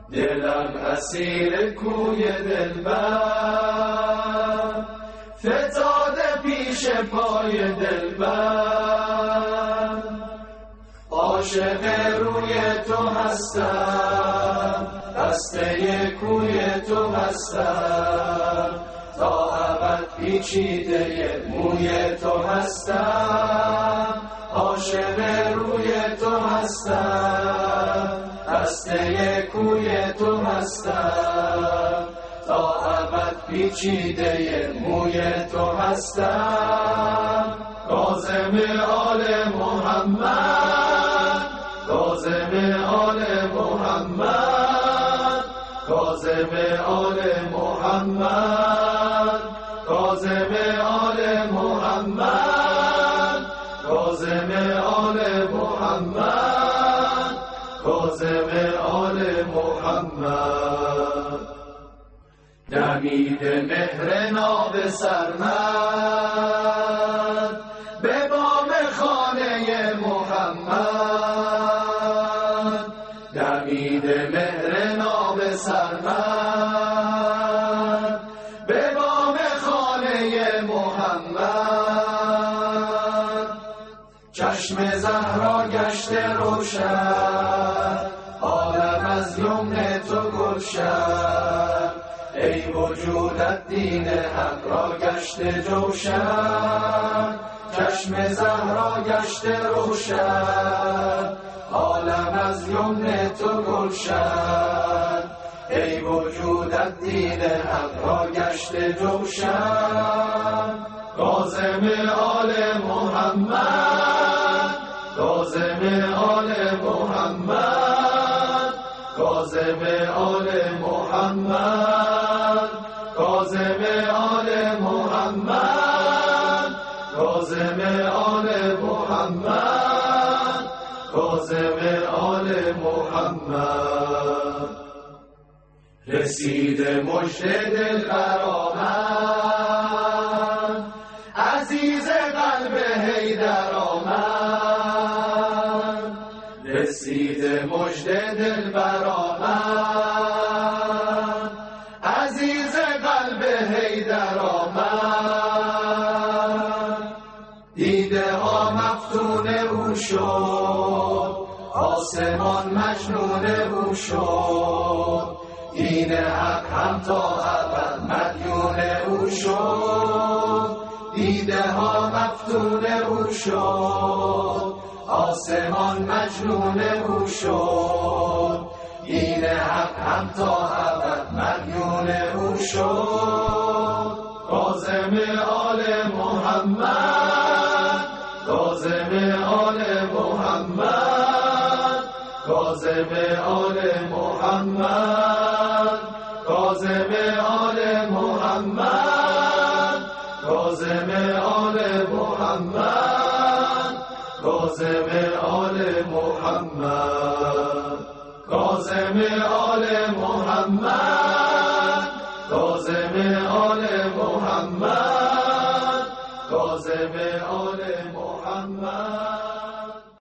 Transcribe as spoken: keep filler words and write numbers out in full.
دلم اسیر کوی دلبر، فتاده پیش پای دلبر. عاشق روی تو هستم، بسته کوی تو هستم، تا ابد پیچیده موی تو هستم. عاشق روی تو هستم، بسته کوی تو هستم، تا ابد پیچیده موی تو هستم. کاظم آل محمد، کاظم آل محمد، کاظم آل محمد، کاظم آل محمد، کاظم آل محمد، کاظم آل محمد. دمید مهر ناب سرمد به بام خانه محمد. دمید مهر ناب سرمد به بام خانه محمد. چشم زهرا گشته روشن، عالم از یمن تو گلشن. ای وجودت دین حق را گشته جوشن، چشم زهرا گشته روشن، عالم از یمن تو گلشن. ای وجودت دین حق را گشته جوشن. کاظم آل محمد، کاظم آل محمد، کاظم آل محمد، کاظم آل محمد، کاظم آل محمد، کاظم آل محمد. رسید مژده دلبر آمد، عزیز قلب حیدر آمد. رسید مژده دلبر آمد، عزیز قلب حیدر آمد. دیده ها مفتون او شد، آسمان مجنون او شد. دین حق هم تا ابد مدیون او شد. دیده ها مفتون او شد، آسمان مجنون او شد. دین حق هم تا ابد مدیون او شد. کاظم آل محمد، کاظم آل محمد، کاظم آل محمد، کاظم آل محمد، کاظم آل محمد، کاظم آل محمد، کاظم آل محمد.